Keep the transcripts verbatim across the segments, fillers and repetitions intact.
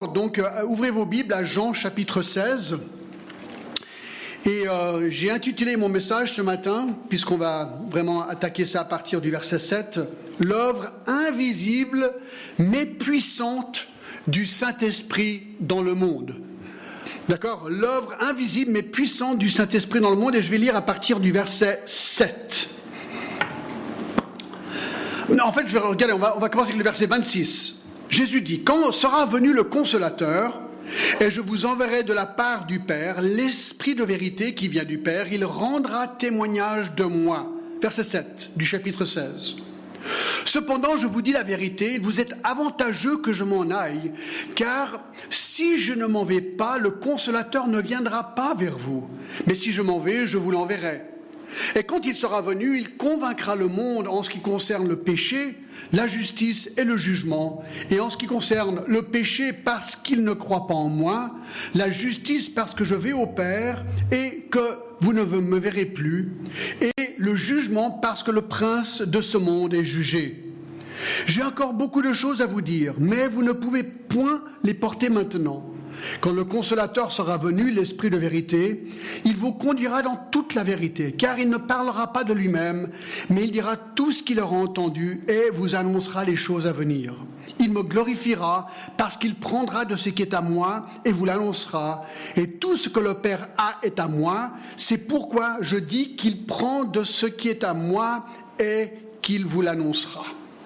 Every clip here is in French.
Donc, euh, ouvrez vos Bibles à Jean chapitre seize. Et euh, j'ai intitulé mon message ce matin, puisqu'on va vraiment attaquer ça à partir du verset sept, « L'œuvre invisible mais puissante du Saint-Esprit dans le monde ». D'accord ? L'œuvre invisible mais puissante du Saint-Esprit dans le monde, et je vais lire à partir du verset sept. Non, en fait, je vais regarder, on va, on va commencer avec le verset vingt-six. Jésus dit, « Quand sera venu le Consolateur, et je vous enverrai de la part du Père l'Esprit de vérité qui vient du Père, il rendra témoignage de moi. » Verset sept du chapitre seize. « Cependant, je vous dis la vérité, il vous est avantageux que je m'en aille, car si je ne m'en vais pas, le Consolateur ne viendra pas vers vous. Mais si je m'en vais, je vous l'enverrai. Et quand il sera venu, il convaincra le monde en ce qui concerne le péché, la justice et le jugement. Et en ce qui concerne le péché, parce qu'il ne croit pas en moi, la justice parce que je vais au Père et que vous ne me verrez plus, et le jugement parce que le prince de ce monde est jugé. J'ai encore beaucoup de choses à vous dire, mais vous ne pouvez point les porter maintenant. Quand le Consolateur sera venu, l'Esprit de vérité, il vous conduira dans toute la vérité, car il ne parlera pas de lui-même, mais il dira tout ce qu'il aura entendu et vous annoncera les choses à venir. Il me glorifiera parce qu'il prendra de ce qui est à moi et vous l'annoncera. Et tout ce que le Père a est à moi. C'est pourquoi je dis qu'il prend de ce qui est à moi et qu'il vous l'annoncera.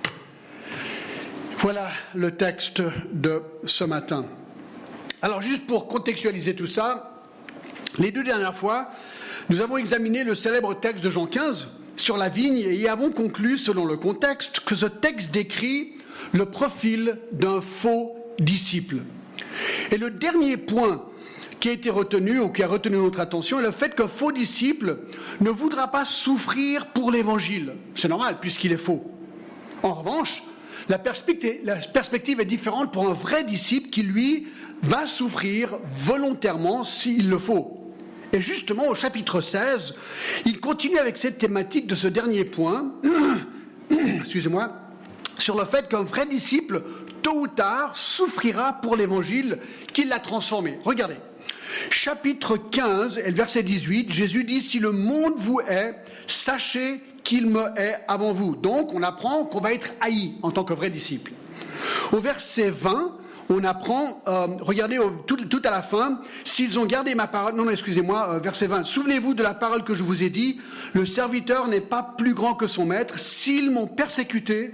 Voilà le texte de ce matin. Alors, juste pour contextualiser tout ça, les deux dernières fois, nous avons examiné le célèbre texte de Jean quinze sur la vigne et y avons conclu, selon le contexte, que ce texte décrit le profil d'un faux disciple. Et le dernier point qui a été retenu, ou qui a retenu notre attention, est le fait qu'un faux disciple ne voudra pas souffrir pour l'évangile. C'est normal, puisqu'il est faux. En revanche, la perspective, la perspective est différente pour un vrai disciple qui, lui, va souffrir volontairement s'il le faut. Et justement, au chapitre seize, il continue avec cette thématique de ce dernier point, excusez-moi, sur le fait qu'un vrai disciple, tôt ou tard, souffrira pour l'évangile qui l'a transformé. Regardez, chapitre quinze, et le verset dix-huit, Jésus dit « Si le monde vous hait, sachez qu'il me hait avant vous. » Donc, on apprend qu'on va être haï en tant que vrai disciple. Au verset vingt, on apprend, euh, regardez au, tout, tout à la fin, s'ils ont gardé ma parole, non, non excusez-moi, euh, verset vingt, souvenez-vous de la parole que je vous ai dit, le serviteur n'est pas plus grand que son maître, s'ils m'ont persécuté,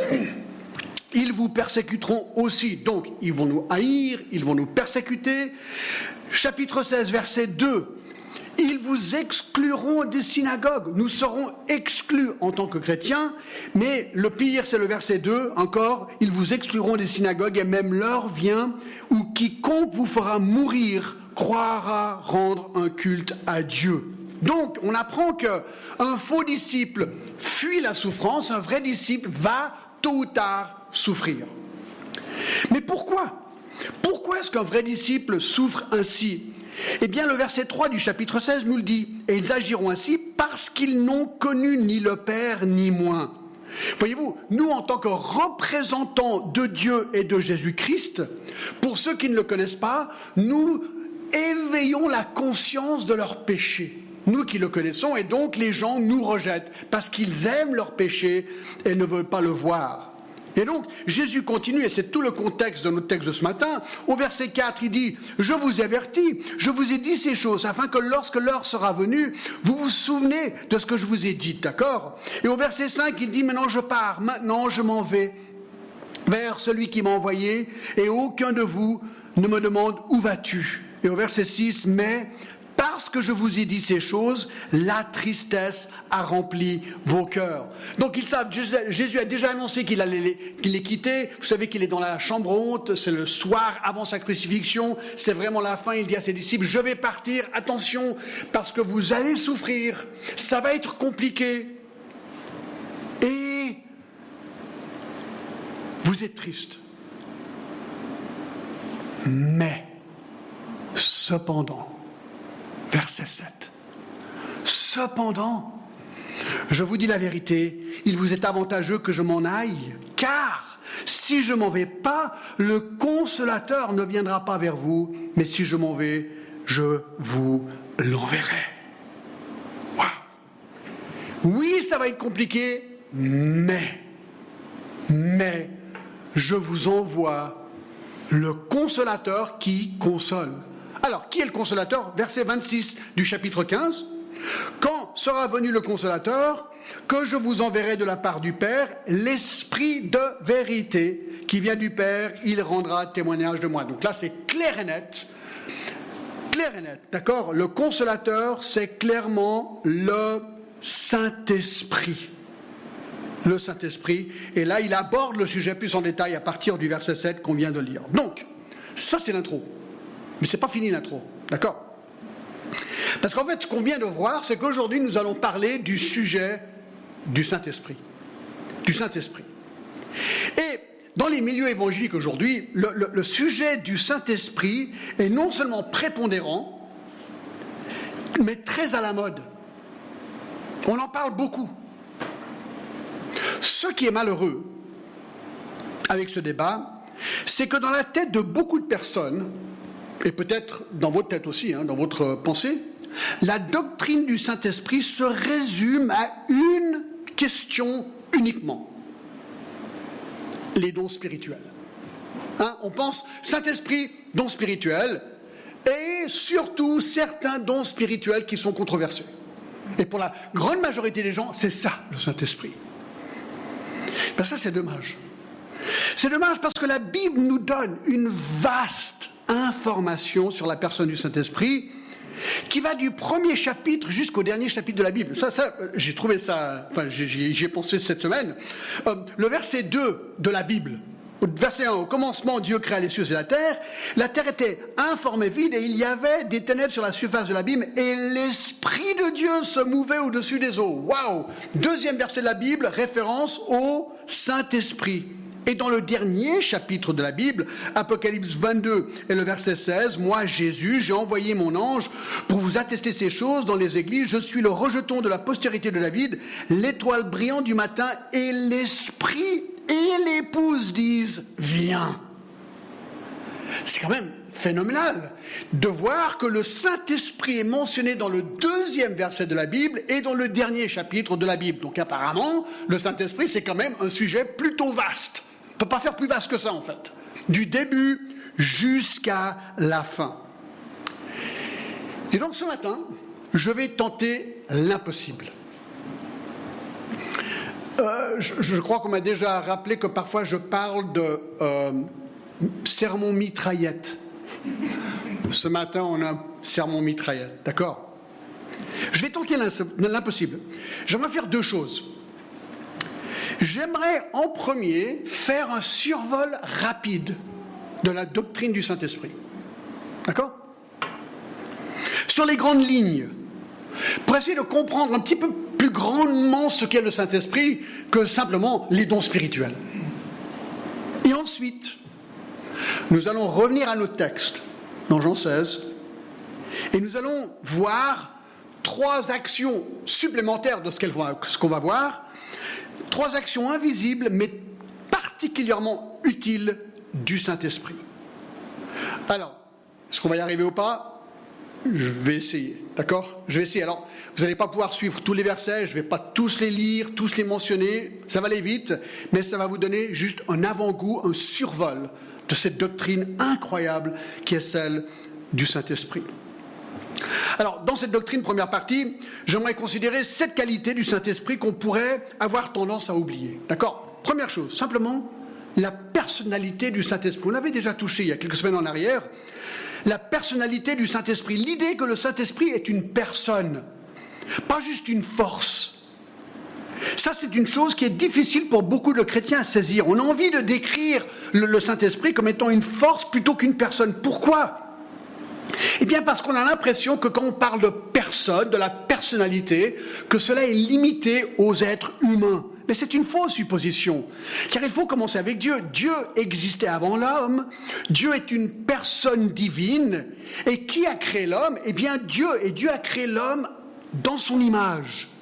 ils vous persécuteront aussi. Donc, ils vont nous haïr, ils vont nous persécuter. Chapitre seize, verset deux, ils vous excluront des synagogues. Nous serons exclus en tant que chrétiens, mais le pire, c'est le verset deux, encore, ils vous excluront des synagogues, et même l'heure vient où quiconque vous fera mourir croira rendre un culte à Dieu. Donc, on apprend qu'un faux disciple fuit la souffrance, un vrai disciple va tôt ou tard souffrir. Mais pourquoi ? Pourquoi est-ce qu'un vrai disciple souffre ainsi ? Eh bien, le verset trois du chapitre seize nous le dit. « Et ils agiront ainsi parce qu'ils n'ont connu ni le Père ni moi. » Voyez-vous, nous, en tant que représentants de Dieu et de Jésus-Christ, pour ceux qui ne le connaissent pas, nous éveillons la conscience de leur péché. Nous qui le connaissons, et donc les gens nous rejettent parce qu'ils aiment leur péché et ne veulent pas le voir. Et donc, Jésus continue, et c'est tout le contexte de notre texte de ce matin. Au verset quatre, il dit « Je vous avertis, je vous ai dit ces choses, afin que lorsque l'heure sera venue, vous vous souvenez de ce que je vous ai dit. » D'accord ? Et au verset cinq, il dit « Maintenant je pars, maintenant je m'en vais vers celui qui m'a envoyé, et aucun de vous ne me demande où vas-tu. » Et au verset six, « Mais parce que je vous ai dit ces choses, la tristesse a rempli vos cœurs. » Donc ils savent, Jésus a déjà annoncé qu'il allait les, qu'il les quitter. Vous savez qu'il est dans la chambre haute, c'est le soir avant sa crucifixion, c'est vraiment la fin. Il dit à ses disciples, je vais partir, attention, parce que vous allez souffrir, ça va être compliqué. Et vous êtes triste. Mais, cependant, verset sept. Cependant, je vous dis la vérité, il vous est avantageux que je m'en aille, car Si je m'en vais pas, le consolateur ne viendra pas vers vous, mais si je m'en vais, je vous l'enverrai. Waouh! Oui, ça va être compliqué, mais, mais, je vous envoie le consolateur qui console. Alors, qui est le consolateur? Verset vingt-six du chapitre quinze. Quand sera venu le consolateur, que je vous enverrai de la part du Père, l'Esprit de vérité qui vient du Père, il rendra témoignage de moi. Donc là, c'est clair et net. Clair et net, d'accord? Le consolateur, c'est clairement le Saint-Esprit. Le Saint-Esprit. Et là, il aborde le sujet plus en détail à partir du verset sept qu'on vient de lire. Donc, ça, c'est l'intro. Mais ce n'est pas fini l'intro, d'accord? Parce qu'en fait, ce qu'on vient de voir, c'est qu'aujourd'hui, nous allons parler du sujet du Saint-Esprit. Du Saint-Esprit. Et dans les milieux évangéliques aujourd'hui, le, le, le sujet du Saint-Esprit est non seulement prépondérant, mais très à la mode. On en parle beaucoup. Ce qui est malheureux avec ce débat, c'est que dans la tête de beaucoup de personnes, et peut-être dans votre tête aussi, hein, dans votre pensée, la doctrine du Saint-Esprit se résume à une question uniquement. Les dons spirituels. Hein, on pense Saint-Esprit, dons spirituels, et surtout certains dons spirituels qui sont controversés. Et pour la grande majorité des gens, c'est ça, le Saint-Esprit. Ben ça, c'est dommage. C'est dommage parce que la Bible nous donne une vaste information sur la personne du Saint-Esprit qui va du premier chapitre jusqu'au dernier chapitre de la Bible. Ça, ça j'ai trouvé ça, enfin, j'y, j'y ai pensé cette semaine. Euh, le verset deux de la Bible, verset un, au commencement, Dieu créa les cieux et la terre. La terre était informe et vide et il y avait des ténèbres sur la surface de l'abîme et l'Esprit de Dieu se mouvait au-dessus des eaux. Waouh! Deuxième verset de la Bible, référence au Saint-Esprit. Et dans le dernier chapitre de la Bible, Apocalypse vingt-deux et le verset seize, « Moi, Jésus, j'ai envoyé mon ange pour vous attester ces choses dans les églises. Je suis le rejeton de la postérité de David, l'étoile brillante du matin, et l'Esprit et l'épouse disent, viens. » C'est quand même phénoménal de voir que le Saint-Esprit est mentionné dans le deuxième verset de la Bible et dans le dernier chapitre de la Bible. Donc apparemment, le Saint-Esprit, c'est quand même un sujet plutôt vaste. On ne peut pas faire plus vaste que ça, en fait. Du début jusqu'à la fin. Et donc ce matin, je vais tenter l'impossible. Euh, je, je crois qu'on m'a déjà rappelé que parfois je parle de euh, sermon mitraillette. Ce matin, on a un sermon mitraillette, d'accord? Je vais tenter l'impossible. J'aimerais faire deux choses. J'aimerais en premier faire un survol rapide de la doctrine du Saint-Esprit. D'accord? Sur les grandes lignes, pour essayer de comprendre un petit peu plus grandement ce qu'est le Saint-Esprit que simplement les dons spirituels. Et ensuite, nous allons revenir à notre texte, dans Jean seize, et nous allons voir trois actions supplémentaires de ce, qu'elle voit, ce qu'on va voir, trois actions invisibles, mais particulièrement utiles du Saint-Esprit. Alors, est-ce qu'on va y arriver ou pas? Je vais essayer, d'accord? Je vais essayer. Alors, vous n'allez pas pouvoir suivre tous les versets, je ne vais pas tous les lire, tous les mentionner, ça va aller vite, mais ça va vous donner juste un avant-goût, un survol de cette doctrine incroyable qui est celle du Saint-Esprit. Alors, dans cette doctrine, première partie, j'aimerais considérer sept qualités du Saint-Esprit qu'on pourrait avoir tendance à oublier. D'accord? Première chose, simplement, la personnalité du Saint-Esprit. On l'avait déjà touché il y a quelques semaines en arrière. La personnalité du Saint-Esprit. L'idée que le Saint-Esprit est une personne, pas juste une force. Ça, c'est une chose qui est difficile pour beaucoup de chrétiens à saisir. On a envie de décrire le, le Saint-Esprit comme étant une force plutôt qu'une personne. Pourquoi ? Eh bien parce qu'on a l'impression que quand on parle de personne, de la personnalité, que cela est limité aux êtres humains. Mais c'est une fausse supposition, car il faut commencer avec Dieu. Dieu existait avant l'homme, Dieu est une personne divine, et qui a créé l'homme ? Eh bien Dieu, et Dieu a créé l'homme dans son image.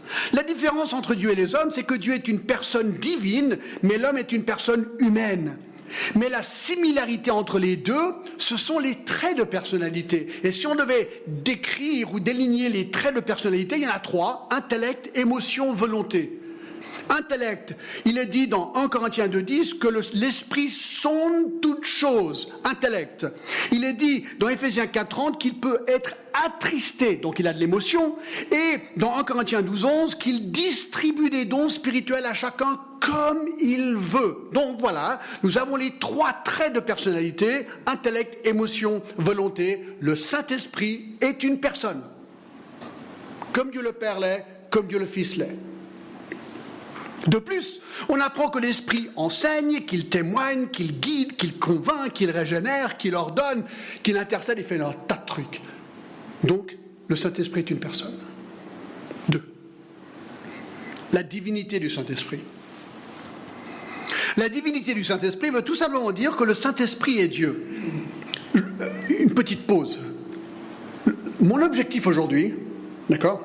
La différence entre Dieu et les hommes, c'est que Dieu est une personne divine, mais l'homme est une personne humaine. Mais la similarité entre les deux, ce sont les traits de personnalité. Et si on devait décrire ou déligner les traits de personnalité, il y en a trois: intellect, émotion, volonté. Intellect, il est dit dans un Corinthiens deux dix que le, l'esprit sonde toutes choses. Intellect. Il est dit dans Éphésiens quatre trente qu'il peut être attristé, donc il a de l'émotion, et dans un Corinthiens douze onze qu'il distribue des dons spirituels à chacun comme il veut. Donc voilà, nous avons les trois traits de personnalité: intellect, émotion, volonté. Le Saint-Esprit est une personne, comme Dieu le Père l'est, comme Dieu le Fils l'est. De plus, on apprend que l'Esprit enseigne, qu'il témoigne, qu'il guide, qu'il convainc, qu'il régénère, qu'il ordonne, qu'il intercède, il fait un tas de trucs. Donc, le Saint-Esprit est une personne. Deux, la divinité du Saint-Esprit. La divinité du Saint-Esprit veut tout simplement dire que le Saint-Esprit est Dieu. Une petite pause. Mon objectif aujourd'hui, d'accord,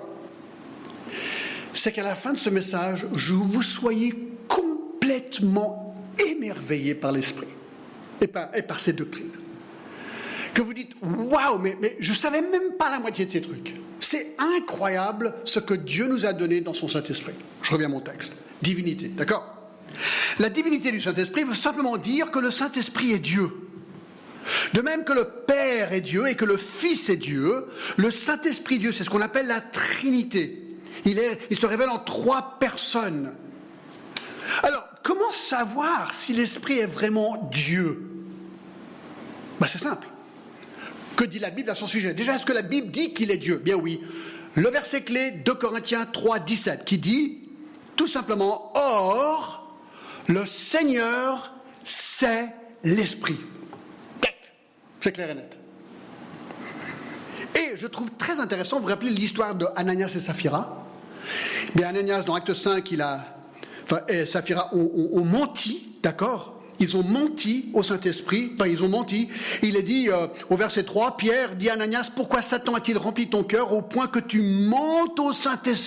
c'est qu'à la fin de ce message, je vous soyez complètement émerveillés par l'Esprit et par, et par ces doctrines. Que vous dites, waouh, mais, mais je ne savais même pas la moitié de ces trucs. C'est incroyable ce que Dieu nous a donné dans son Saint-Esprit. Je reviens à mon texte. Divinité, d'accord ? La divinité du Saint-Esprit veut simplement dire que le Saint-Esprit est Dieu. De même que le Père est Dieu et que le Fils est Dieu, le Saint-Esprit Dieu, c'est ce qu'on appelle la Trinité. Il, est, il se révèle en trois personnes. Alors, comment savoir si l'Esprit est vraiment Dieu ? Ben, c'est simple. Que dit la Bible à son sujet ? Déjà, est-ce que la Bible dit qu'il est Dieu ? Bien oui. Le verset clé, deux Corinthiens trois, dix-sept, qui dit tout simplement « Or, le Seigneur, c'est l'Esprit. » C'est clair et net. Et je trouve très intéressant, vous vous rappelez l'histoire de Ananias et Saphira ? Bien, Ananias, dans Acte cinq, il a, enfin, et Saphira ont, ont, ont menti, d'accord ? Ils ont menti au Saint-Esprit, enfin, ils ont menti. Il est dit euh, au verset trois, Pierre dit à Ananias, pourquoi Satan a-t-il rempli ton cœur au point que tu mentes au Saint-Esprit ?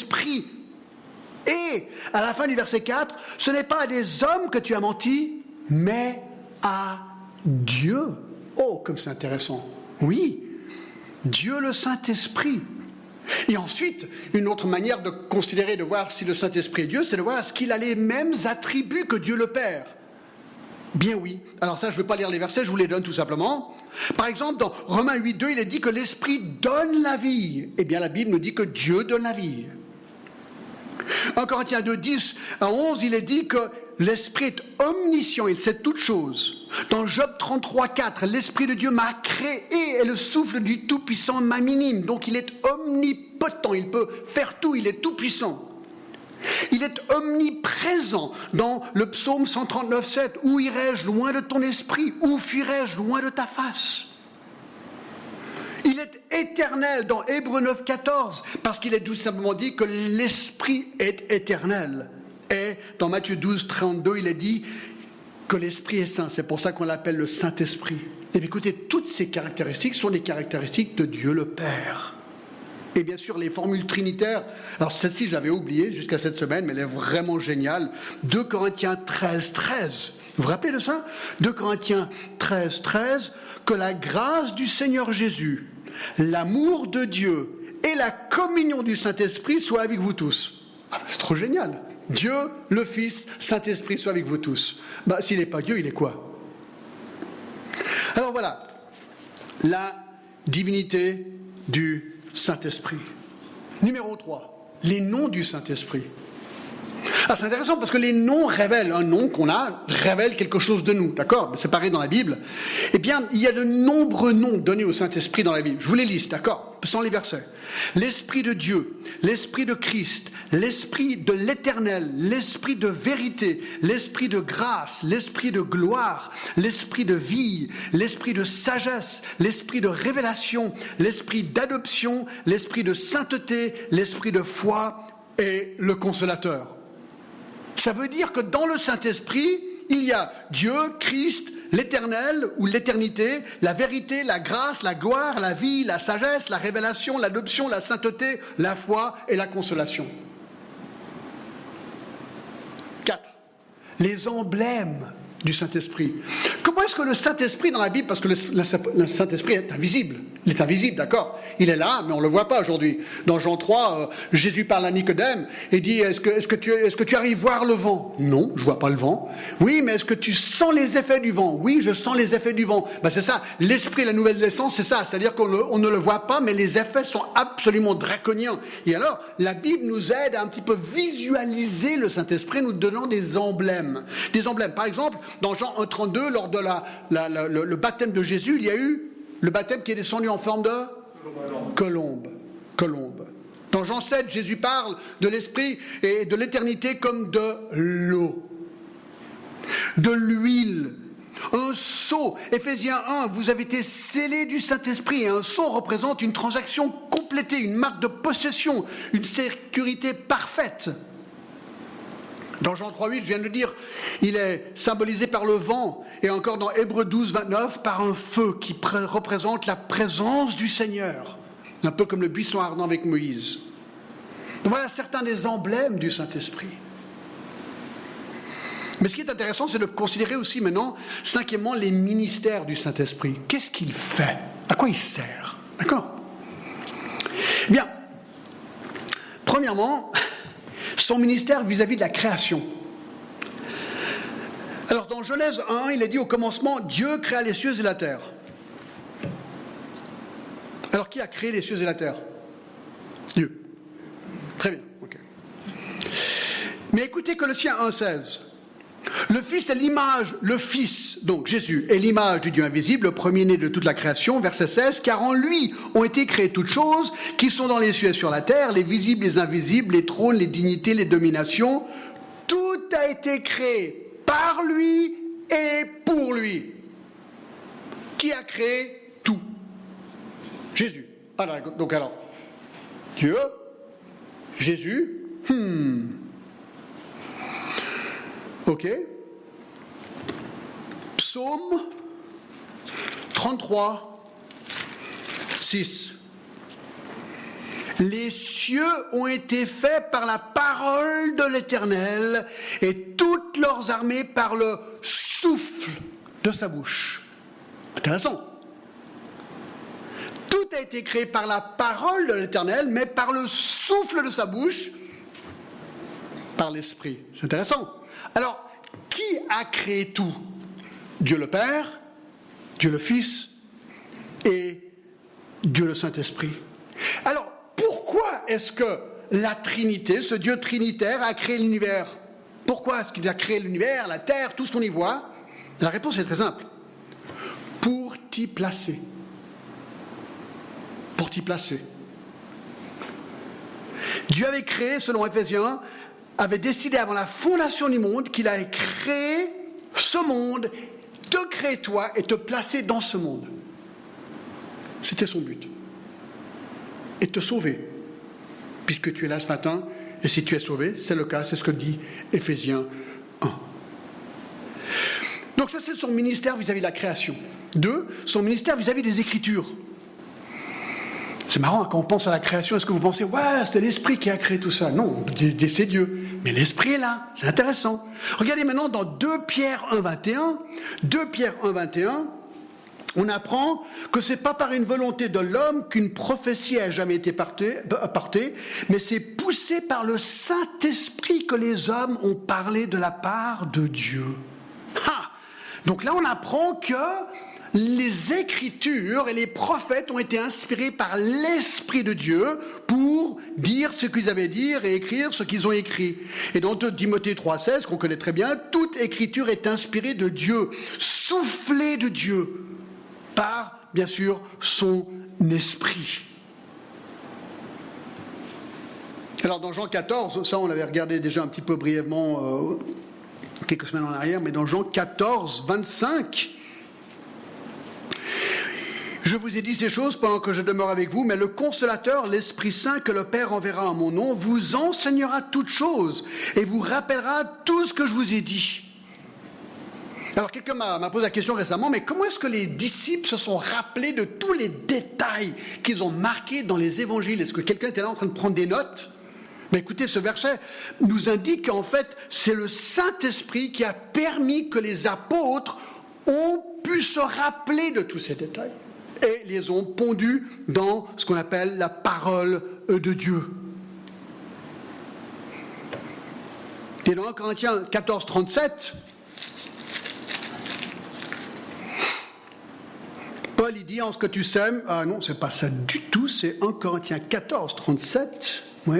Et, à la fin du verset quatre, ce n'est pas à des hommes que tu as menti, mais à Dieu. Oh, comme c'est intéressant. Oui, Dieu le Saint-Esprit. Et ensuite, une autre manière de considérer, de voir si le Saint-Esprit est Dieu, c'est de voir est-ce qu'il a les mêmes attributs que Dieu le Père. Bien oui. Alors ça, je ne vais pas lire les versets, je vous les donne tout simplement. Par exemple, dans Romains huit, deux, il est dit que l'Esprit donne la vie. Eh bien, la Bible nous dit que Dieu donne la vie. En Corinthiens deux, dix à onze, il est dit que l'Esprit est omniscient, il sait toutes choses. Dans Job trente-trois, quatre, l'Esprit de Dieu m'a créé et le souffle du Tout-Puissant m'a minime. Donc il est omnipotent, il peut faire tout, il est tout-puissant. Il est omniprésent dans le psaume cent trente-neuf, sept. Où irai-je loin de ton esprit ? Où fuirai-je loin de ta face ? Il est éternel dans Hébreux neuf, quatorze, parce qu'il est tout simplement dit que l'Esprit est éternel. Et dans Matthieu douze, trente-deux, il est dit que l'Esprit est saint. C'est pour ça qu'on l'appelle le Saint-Esprit. Et bien écoutez, toutes ces caractéristiques sont des caractéristiques de Dieu le Père. Et bien sûr, les formules trinitaires, alors celle-ci j'avais oublié jusqu'à cette semaine, mais elle est vraiment géniale. deux Corinthiens treize, treize. Vous vous rappelez de ça ? deux Corinthiens treize, treize, que la grâce du Seigneur Jésus, l'amour de Dieu et la communion du Saint-Esprit soient avec vous tous. Ah, c'est trop génial. Dieu, le Fils, Saint-Esprit soient avec vous tous. Bah, s'il n'est pas Dieu, il est quoi ? Alors voilà, la divinité du Saint-Esprit. Numéro trois, les noms du Saint-Esprit. Ah, c'est intéressant parce que les noms révèlent, un nom qu'on a révèle quelque chose de nous, d'accord ? C'est pareil dans la Bible. Eh bien, il y a de nombreux noms donnés au Saint-Esprit dans la Bible. Je vous les liste, d'accord ? Sans les versets. L'Esprit de Dieu, l'Esprit de Christ, l'Esprit de l'Éternel, l'Esprit de vérité, l'Esprit de grâce, l'Esprit de gloire, l'Esprit de vie, l'Esprit de sagesse, l'Esprit de révélation, l'Esprit d'adoption, l'Esprit de sainteté, l'Esprit de foi et le Consolateur. Ça veut dire que dans le Saint-Esprit, il y a Dieu, Christ, l'éternel ou l'éternité, la vérité, la grâce, la gloire, la vie, la sagesse, la révélation, l'adoption, la sainteté, la foi et la consolation. les emblèmes du Saint-Esprit. Comment est-ce que le Saint-Esprit dans la Bible, parce que le, le, le Saint-Esprit est invisible, il est invisible, d'accord? Il est là, mais on ne le voit pas aujourd'hui. Dans Jean trois, euh, Jésus parle à Nicodème et dit, est-ce que, est-ce que tu, est-ce que tu arrives voir le vent? Non, je ne vois pas le vent. Oui, mais est-ce que tu sens les effets du vent? Oui, je sens les effets du vent. Ben, c'est ça, l'esprit, la nouvelle naissance, c'est ça. C'est-à-dire qu'on ne, on ne le voit pas, mais les effets sont absolument draconiens. Et alors, la Bible nous aide à un petit peu visualiser le Saint-Esprit, nous donnant des emblèmes. Des emblèmes. Par exemple, dans Jean un trente-deux, lors de la, la, la, le, le baptême de Jésus, il y a eu le baptême qui est descendu en forme de colombe. Colombe. Dans Jean sept, Jésus parle de l'esprit et de l'éternité comme de l'eau, de l'huile. Un sceau, Éphésiens un, vous avez été scellés du Saint-Esprit. Et un sceau représente une transaction complétée, une marque de possession, une sécurité parfaite. Dans Jean trois huit, je viens de le dire, il est symbolisé par le vent, et encore dans Hébreux douze vingt-neuf, par un feu qui pré- représente la présence du Seigneur, un peu comme le buisson ardent avec Moïse. Donc voilà certains des emblèmes du Saint-Esprit. Mais ce qui est intéressant, c'est de considérer aussi maintenant, cinquièmement, les ministères du Saint-Esprit. Qu'est-ce qu'il fait? À quoi il sert? D'accord? Bien. Premièrement, son ministère vis-à-vis de la création. Alors, dans Genèse un, il est dit au commencement, Dieu créa les cieux et la terre. Alors, qui a créé les cieux et la terre? Dieu. Très bien, ok. Mais écoutez Colossiens un seize. Le Fils est l'image, le Fils, donc Jésus, est l'image du Dieu invisible, le premier-né de toute la création, verset seize, car en lui ont été créées toutes choses qui sont dans les cieux et sur la terre, les visibles, les invisibles, les trônes, les dignités, les dominations. Tout a été créé par lui et pour lui. Qui a créé tout? Jésus. Alors, donc alors, Dieu, Jésus, hmm. Ok. Psaume trente-trois, six. Les cieux ont été faits par la parole de l'Éternel et toutes leurs armées par le souffle de sa bouche. Intéressant. Tout a été créé par la parole de l'Éternel, mais par le souffle de sa bouche, par l'Esprit. C'est intéressant. Alors, qui a créé tout? Dieu le Père, Dieu le Fils et Dieu le Saint-Esprit. Alors, pourquoi est-ce que la Trinité, ce Dieu trinitaire, a créé l'univers? Pourquoi est-ce qu'il a créé l'univers, la terre, tout ce qu'on y voit? La réponse est très simple. Pour t'y placer. Pour t'y placer. Dieu avait créé, selon Éphésiens un, avait décidé avant la fondation du monde qu'il allait créer ce monde, te créer toi et te placer dans ce monde. C'était son but. Et te sauver, puisque tu es là ce matin, et si tu es sauvé, c'est le cas, c'est ce que dit Éphésiens un. Donc ça, c'est son ministère vis-à-vis de la création. Deux, son ministère vis-à-vis des Écritures. C'est marrant, quand on pense à la création, est-ce que vous pensez, ouais, c'était l'Esprit qui a créé tout ça? Non, c'est Dieu. Mais l'Esprit est là, c'est intéressant. Regardez maintenant dans deux Pierre un vingt et un, deux Pierre un vingt et un, on apprend que ce n'est pas par une volonté de l'homme qu'une prophétie a jamais été portée, mais c'est poussé par le Saint-Esprit que les hommes ont parlé de la part de Dieu. Ha! Donc là, on apprend que les Écritures et les prophètes ont été inspirés par l'Esprit de Dieu pour dire ce qu'ils avaient dit et écrire ce qu'ils ont écrit. Et dans Timothée trois seize, qu'on connaît très bien, toute Écriture est inspirée de Dieu, soufflée de Dieu, par, bien sûr, son Esprit. Alors dans Jean quatorze, ça on l'avait regardé déjà un petit peu brièvement euh, quelques semaines en arrière, mais dans Jean quatorze, vingt-cinq, je vous ai dit ces choses pendant que je demeure avec vous, mais le Consolateur, l'Esprit Saint que le Père enverra en mon nom, vous enseignera toutes choses et vous rappellera tout ce que je vous ai dit. Alors quelqu'un m'a, m'a posé la question récemment, mais comment est-ce que les disciples se sont rappelés de tous les détails qu'ils ont marqués dans les évangiles? Est-ce que quelqu'un était là en train de prendre des notes? Mais écoutez, ce verset nous indique qu'en fait, c'est le Saint-Esprit qui a permis que les apôtres ont pu se rappeler de tous ces détails et les ont pondus dans ce qu'on appelle la parole de Dieu. Et dans un Corinthiens quatorze, trente-sept, Paul il dit en ce que tu sèmes, ah non, c'est pas ça du tout, c'est un Corinthiens quatorze, trente-sept, oui.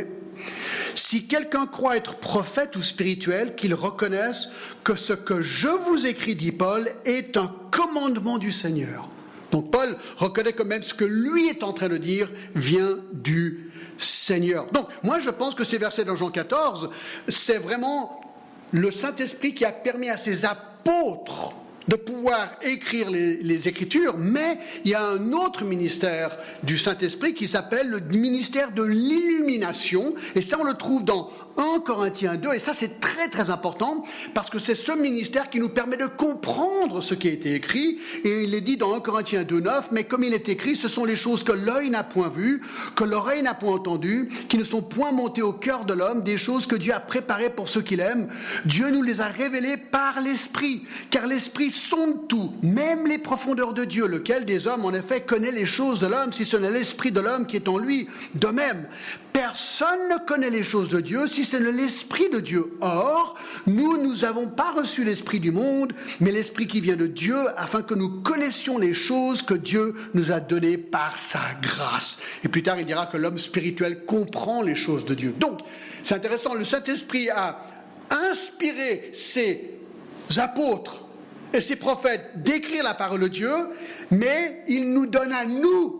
Si quelqu'un croit être prophète ou spirituel, qu'il reconnaisse que ce que je vous écris, dit Paul, est un commandement du Seigneur. Donc Paul reconnaît que même ce que lui est en train de dire vient du Seigneur. Donc moi je pense que ces versets dans Jean quatorze, c'est vraiment le Saint-Esprit qui a permis à ses apôtres de pouvoir écrire les, les Écritures, mais il y a un autre ministère du Saint-Esprit qui s'appelle le ministère de l'illumination, et ça on le trouve dans un Corinthiens deux, et ça c'est très très important, parce que c'est ce ministère qui nous permet de comprendre ce qui a été écrit, et il est dit dans un Corinthiens deux, neuf, mais comme il est écrit, ce sont les choses que l'œil n'a point vues, que l'oreille n'a point entendues, qui ne sont point montées au cœur de l'homme, des choses que Dieu a préparées pour ceux qui l'aiment. Dieu nous les a révélées par l'Esprit, car l'Esprit sonde tout, même les profondeurs de Dieu, lequel des hommes en effet connaît les choses de l'homme, si ce n'est l'Esprit de l'homme qui est en lui. De même, personne ne connaît les choses de Dieu si ce n'est l'Esprit de Dieu. Or, nous, nous n'avons pas reçu l'Esprit du monde, mais l'Esprit qui vient de Dieu, afin que nous connaissions les choses que Dieu nous a données par sa grâce. Et plus tard, il dira que l'homme spirituel comprend les choses de Dieu. Donc, c'est intéressant, le Saint-Esprit a inspiré ses apôtres et ses prophètes d'écrire la parole de Dieu, mais il nous donne à nous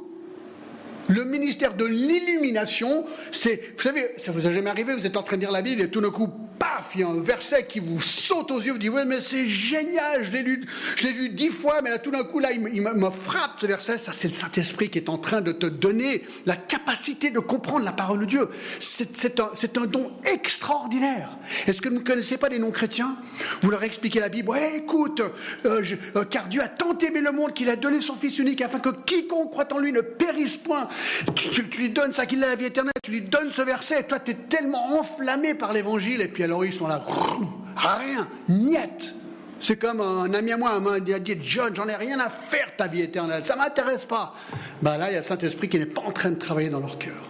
le ministère de l'illumination. C'est, vous savez, ça vous est jamais arrivé, vous êtes en train de lire la Bible et tout d'un coup, paf, il y a un verset qui vous saute aux yeux, vous dites, ouais, mais c'est génial, je l'ai lu, je l'ai lu dix fois, mais là, tout d'un coup, là, il me, il me frappe ce verset. Ça, c'est le Saint-Esprit qui est en train de te donner la capacité de comprendre la parole de Dieu. C'est, c'est, un, c'est un don extraordinaire. Est-ce que vous ne connaissez pas des non-chrétiens? Vous leur expliquez la Bible, ouais, écoute, euh, je, euh, car Dieu a tant aimé le monde qu'il a donné son Fils unique afin que quiconque croit en lui ne périsse point. Tu, tu, tu lui donnes ça, qu'il a la vie éternelle, tu lui donnes ce verset, et toi, tu es tellement enflammé par l'évangile, et puis alors ils sont là, rien, niet. C'est comme un ami à moi m'a dit, John, j'en ai rien à faire de ta vie éternelle, ça ne m'intéresse pas. Ben là, il y a le Saint-Esprit qui n'est pas en train de travailler dans leur cœur.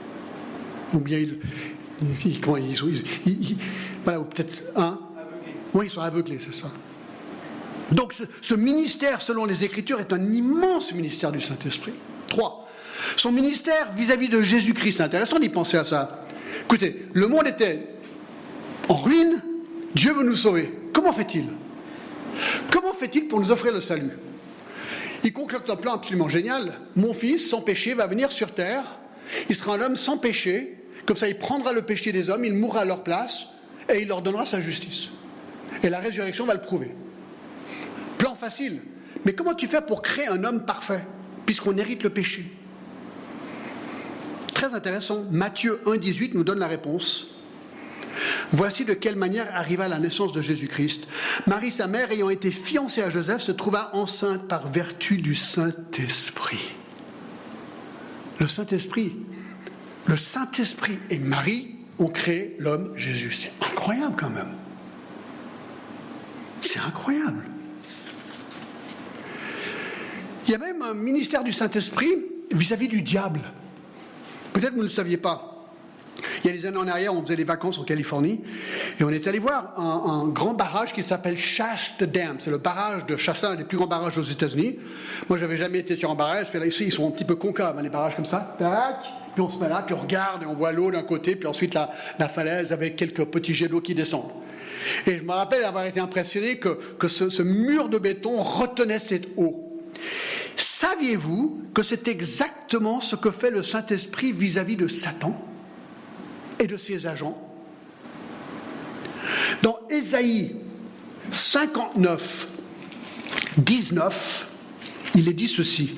Ou bien ils, ils, comment ils sont, ils, ils, ils, voilà, ou peut-être un. Hein? Oui, ils sont aveuglés, c'est ça. Donc ce, ce ministère, selon les Écritures, est un immense ministère du Saint-Esprit. Trois. Son ministère vis-à-vis de Jésus-Christ, c'est intéressant d'y penser à ça. Écoutez, le monde était en ruine, Dieu veut nous sauver. Comment fait-il? Comment fait-il pour nous offrir le salut? Il concocte un plan absolument génial. Mon fils, sans péché, va venir sur terre, il sera un homme sans péché, comme ça il prendra le péché des hommes, il mourra à leur place, et il leur donnera sa justice. Et la résurrection va le prouver. Plan facile. Mais comment tu fais pour créer un homme parfait, puisqu'on hérite le péché? Très intéressant, Matthieu un, dix-huit nous donne la réponse. Voici de quelle manière arriva la naissance de Jésus-Christ. Marie, sa mère, ayant été fiancée à Joseph, se trouva enceinte par vertu du Saint-Esprit. Le Saint-Esprit, le Saint-Esprit et Marie ont créé l'homme Jésus. C'est incroyable quand même. C'est incroyable. Il y a même un ministère du Saint-Esprit vis-à-vis du diable. Peut-être que vous ne le saviez pas. Il y a des années en arrière, on faisait des vacances en Californie et on est allé voir un, un grand barrage qui s'appelle Shasta Dam. C'est le barrage de Shasta, un des plus grands barrages aux États-Unis. Moi, j'avais jamais été sur un barrage. Puis là, ici, ils sont un petit peu concaves, hein, les barrages comme ça. Tac, puis on se met là, puis on regarde et on voit l'eau d'un côté, puis ensuite la, la falaise avec quelques petits jets d'eau qui descendent. Et je me rappelle avoir été impressionné que, que ce, ce mur de béton retenait cette eau. Saviez-vous que c'est exactement ce que fait le Saint-Esprit vis-à-vis de Satan et de ses agents? Dans Ésaïe cinquante-neuf, dix-neuf, il est dit ceci.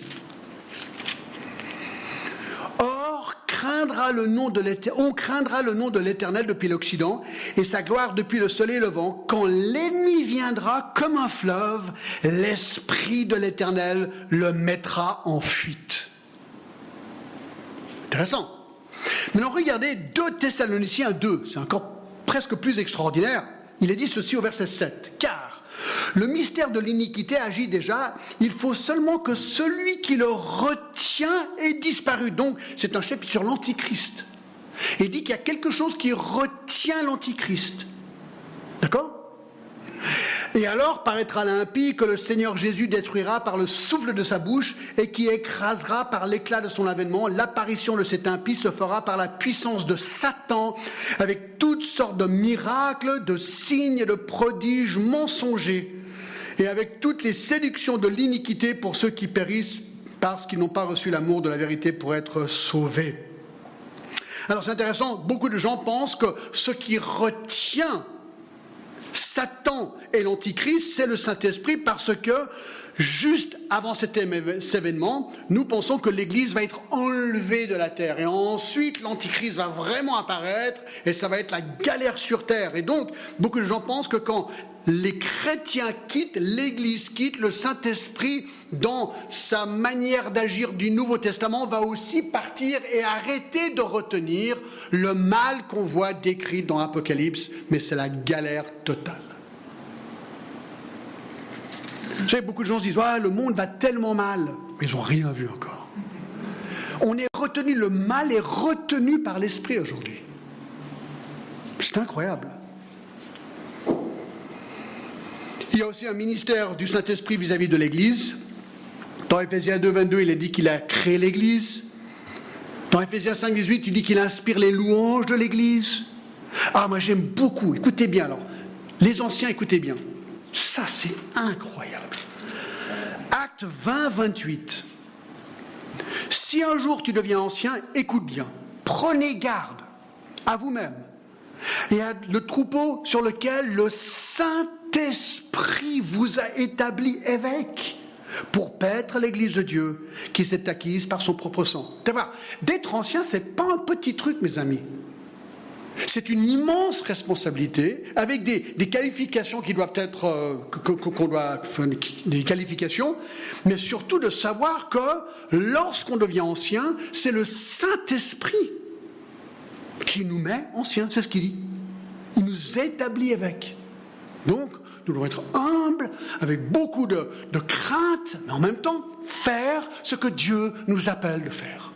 Or, craindra le nom de l'Éternel, on craindra le nom de l'Éternel depuis l'Occident et sa gloire depuis le soleil levant. Quand l'ennemi viendra comme un fleuve, l'Esprit de l'Éternel le mettra en fuite. Intéressant. Maintenant, regardez deux Thessaloniciens deux, c'est encore presque plus extraordinaire. Il est dit ceci au verset sept. « Car le mystère de l'iniquité agit déjà, il faut seulement que celui qui le retient ait disparu. » Donc, c'est un chapitre sur l'Antichrist. Il dit qu'il y a quelque chose qui retient l'Antichrist. D'accord ? Et alors paraîtra l'impie que le Seigneur Jésus détruira par le souffle de sa bouche et qui écrasera par l'éclat de son avènement. L'apparition de cet impie se fera par la puissance de Satan, avec toutes sortes de miracles, de signes et de prodiges mensongers, et avec toutes les séductions de l'iniquité pour ceux qui périssent parce qu'ils n'ont pas reçu l'amour de la vérité pour être sauvés. Alors c'est intéressant, beaucoup de gens pensent que ce qui retient Satan et l'Antichrist, c'est le Saint-Esprit, parce que juste avant cet événement, nous pensons que l'Église va être enlevée de la terre. Et ensuite, l'Antichrist va vraiment apparaître et ça va être la galère sur terre. Et donc, beaucoup de gens pensent que quand les chrétiens quittent, l'Église quitte, le Saint-Esprit, dans sa manière d'agir du Nouveau Testament, va aussi partir et arrêter de retenir le mal qu'on voit décrit dans l'Apocalypse, mais c'est la galère totale. Vous savez, beaucoup de gens se disent ah, « le monde va tellement mal », mais ils n'ont rien vu encore. On est retenu, le mal est retenu par l'Esprit aujourd'hui. C'est incroyable. Il y a aussi un ministère du Saint-Esprit vis-à-vis de l'Église. Dans Éphésiens deux, vingt-deux, il est dit qu'il a créé l'Église. Dans Éphésiens cinq, dix-huit, il dit qu'il inspire les louanges de l'Église. Ah, moi j'aime beaucoup. Écoutez bien alors. Les anciens, écoutez bien. Ça, c'est incroyable. Acte vingt, vingt-huit. Si un jour tu deviens ancien, écoute bien. Prenez garde à vous-même et à le troupeau sur lequel le Saint-Esprit vous a établi évêque pour paître l'Église de Dieu qui s'est acquise par son propre sang. D'être ancien, ce n'est pas un petit truc, mes amis. C'est une immense responsabilité avec des, des qualifications qui doivent être, euh, qu'on doit, enfin, des qualifications, mais surtout de savoir que lorsqu'on devient ancien, c'est le Saint-Esprit qui nous met anciens, c'est ce qu'il dit. Il nous établit évêques. Donc, nous devons être humbles, avec beaucoup de, de crainte, mais en même temps, faire ce que Dieu nous appelle de faire.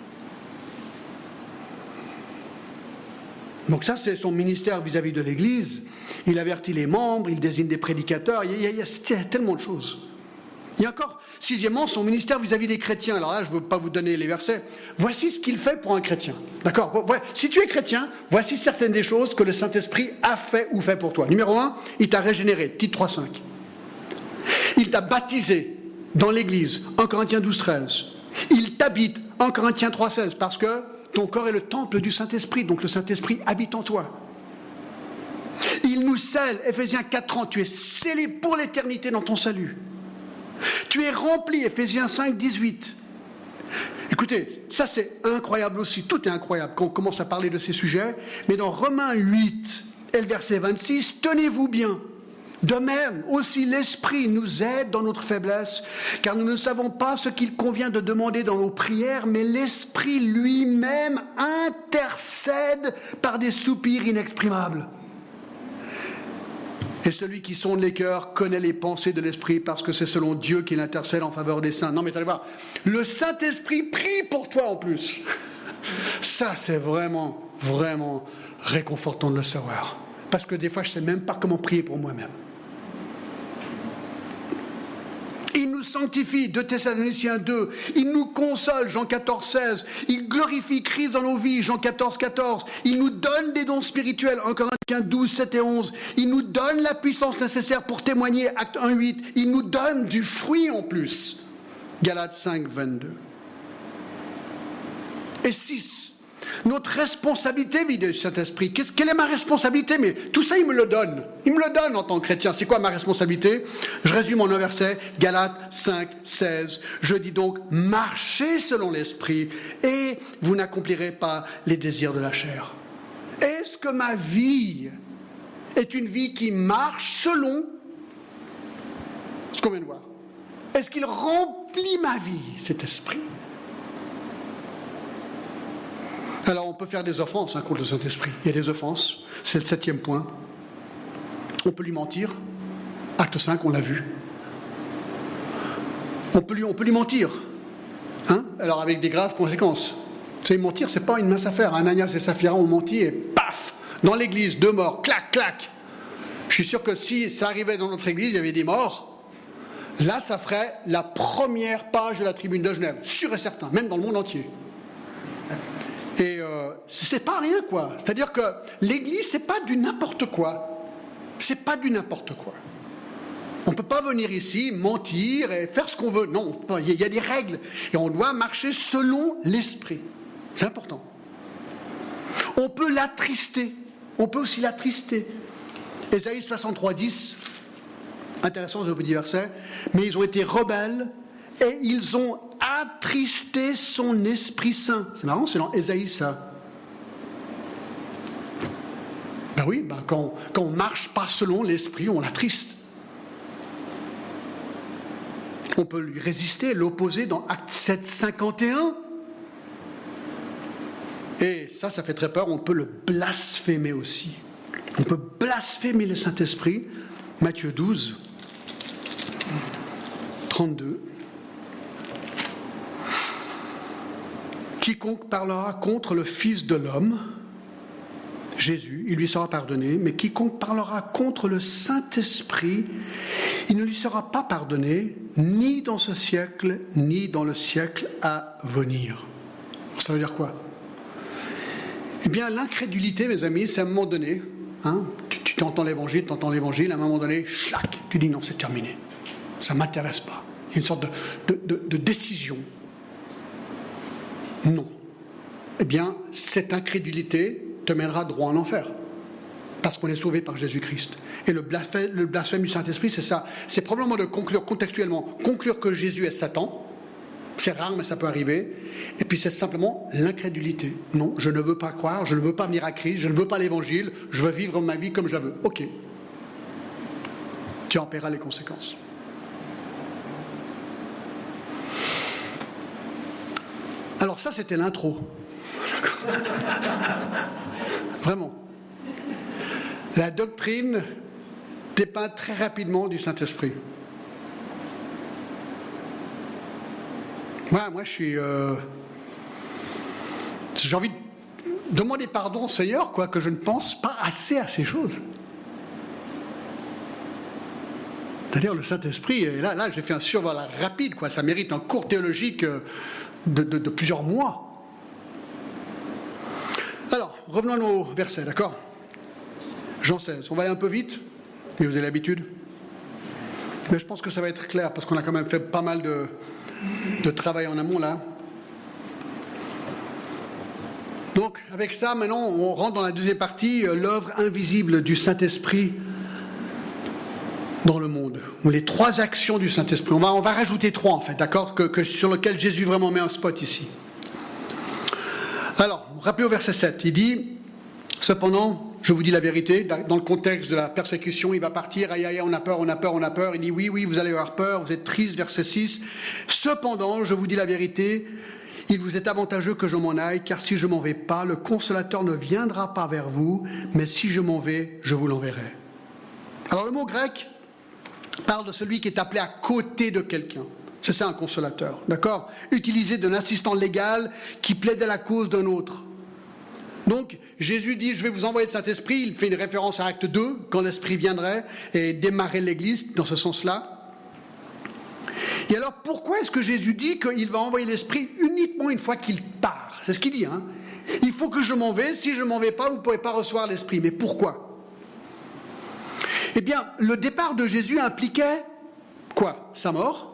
Donc ça, c'est son ministère vis-à-vis de l'Église. Il avertit les membres, il désigne des prédicateurs, il y a, il y a, il y a tellement de choses. Il y a encore, sixièmement, son ministère vis-à-vis des chrétiens. Alors là, je ne veux pas vous donner les versets. Voici ce qu'il fait pour un chrétien. D'accord ? Si tu es chrétien, voici certaines des choses que le Saint-Esprit a fait ou fait pour toi. Numéro un, il t'a régénéré, Tite trois, cinq. Il t'a baptisé dans l'Église, un Corinthiens douze, treize. Il t'habite, un Corinthiens trois, seize, parce que ton corps est le temple du Saint-Esprit, donc le Saint-Esprit habite en toi. Il nous scelle, Éphésiens quatre, trente, tu es scellé pour l'éternité dans ton salut. Tu es rempli, Éphésiens cinq, dix-huit. Écoutez, ça c'est incroyable aussi, tout est incroyable quand on commence à parler de ces sujets, mais dans Romains huit et le verset vingt-six, tenez-vous bien. De même, aussi l'Esprit nous aide dans notre faiblesse, car nous ne savons pas ce qu'il convient de demander dans nos prières, mais l'Esprit lui-même intercède par des soupirs inexprimables. Et celui qui sonde les cœurs connaît les pensées de l'Esprit, parce que c'est selon Dieu qu'il intercède en faveur des saints. Non mais allez voir, le Saint-Esprit prie pour toi en plus. Ça c'est vraiment, vraiment réconfortant de le savoir. Parce que des fois je ne sais même pas comment prier pour moi-même. Il nous sanctifie, deux Thessaloniciens deux. Il nous console, Jean quatorze, seize. Il glorifie Christ dans nos vies, Jean quatorze, quatorze. Il nous donne des dons spirituels, un Corinthiens douze, sept et onze. Il nous donne la puissance nécessaire pour témoigner, Acte un, huit. Il nous donne du fruit en plus, Galates cinq, vingt-deux. Et six. Notre responsabilité vis-à-vis du Saint-Esprit. Qu'est-ce, quelle est ma responsabilité? Mais tout ça, il me le donne. Il me le donne en tant que chrétien. C'est quoi ma responsabilité? Je résume en un verset, Galates cinq, seize. Je dis donc, marchez selon l'Esprit et vous n'accomplirez pas les désirs de la chair. Est-ce que ma vie est une vie qui marche selon ce qu'on vient de voir? Est-ce qu'il remplit ma vie, cet esprit? Alors on peut faire des offenses hein, contre le Saint-Esprit. Il y a des offenses, c'est le septième point. On peut lui mentir. Acte cinq, on l'a vu. On peut lui, on peut lui mentir. Hein, alors avec des graves conséquences. Vous savez, mentir, c'est pas une mince affaire. Ananias et Saphira ont menti et paf, dans l'église, deux morts, clac, clac. Je suis sûr que si ça arrivait dans notre église, il y avait des morts. Là, ça ferait la première page de la Tribune de Genève, sûr et certain, même dans le monde entier. Et euh, c'est pas rien, quoi. C'est-à-dire que l'église, c'est pas du n'importe quoi. C'est pas du n'importe quoi. On ne peut pas venir ici, mentir et faire ce qu'on veut. Non, il y a des règles. Et on doit marcher selon l'esprit. C'est important. On peut l'attrister. On peut aussi l'attrister. Ésaïe soixante-trois, dix, intéressant ce petit verset, mais ils ont été rebelles et ils ont attristé son Esprit Saint. C'est marrant, c'est dans Ésaïe ça. Ben oui, ben quand, quand on ne marche pas selon l'Esprit, on l'attriste. On peut lui résister, l'opposer dans Acte sept, cinquante et un. Et ça, ça fait très peur, on peut le blasphémer aussi. On peut blasphémer le Saint-Esprit. Matthieu douze, trente-deux. Quiconque parlera contre le Fils de l'homme, Jésus, il lui sera pardonné, mais quiconque parlera contre le Saint-Esprit, il ne lui sera pas pardonné, ni dans ce siècle, ni dans le siècle à venir. Ça veut dire quoi? Eh bien, l'incrédulité, mes amis, c'est à un moment donné, hein, tu, tu entends l'évangile, tu entends l'évangile, à un moment donné, schlac, tu dis non, c'est terminé. Ça ne m'intéresse pas. Il y a une sorte de, de, de, de décision. Non. Eh bien, cette incrédulité te mènera droit en enfer. Parce qu'on est sauvé par Jésus-Christ. Et le blasphème, le blasphème du Saint-Esprit, c'est ça. C'est probablement de conclure contextuellement, conclure que Jésus est Satan. C'est rare, mais ça peut arriver. Et puis c'est simplement l'incrédulité. Non, je ne veux pas croire, je ne veux pas venir à Christ, je ne veux pas l'évangile, je veux vivre ma vie comme je la veux. Ok. Tu en paieras les conséquences. Alors ça, c'était l'intro. Vraiment. La doctrine dépeint très rapidement du Saint-Esprit. Moi, moi je suis... Euh, j'ai envie de demander pardon au Seigneur, quoi, que je ne pense pas assez à ces choses. C'est-à-dire le Saint-Esprit, et là, là j'ai fait un survol rapide, quoi, ça mérite un cours théologique de, de, de plusieurs mois. Alors, revenons à nos versets, d'accord? Jean seize, on va aller un peu vite, mais vous avez l'habitude. Mais je pense que ça va être clair, parce qu'on a quand même fait pas mal de, de travail en amont, là. Donc, avec ça, maintenant, on rentre dans la deuxième partie, l'œuvre invisible du Saint-Esprit dans le monde, ou les trois actions du Saint-Esprit. On va, on va rajouter trois, en fait, d'accord, que, que, sur lequel Jésus vraiment met un spot ici. Alors, rappelez au verset sept, il dit, cependant, je vous dis la vérité, dans le contexte de la persécution, il va partir, aïe aïe, on a peur, on a peur, on a peur, il dit, oui, oui, vous allez avoir peur, vous êtes triste, verset six, cependant, je vous dis la vérité, il vous est avantageux que je m'en aille, car si je m'en vais pas, le consolateur ne viendra pas vers vous, mais si je m'en vais, je vous l'enverrai. Alors le mot grec parle de celui qui est appelé à côté de quelqu'un. C'est ça un consolateur, d'accord? Utilisé d'un assistant légal qui plaide à la cause d'un autre. Donc Jésus dit, je vais vous envoyer le Saint-Esprit, il fait une référence à Acte deux, quand l'Esprit viendrait et démarrer l'Église dans ce sens-là. Et alors pourquoi est-ce que Jésus dit qu'il va envoyer l'Esprit uniquement une fois qu'il part? C'est ce qu'il dit, hein? Il faut que je m'en vais, si je ne m'en vais pas, vous ne pouvez pas recevoir l'Esprit. Mais pourquoi? Eh bien, le départ de Jésus impliquait quoi? Sa mort,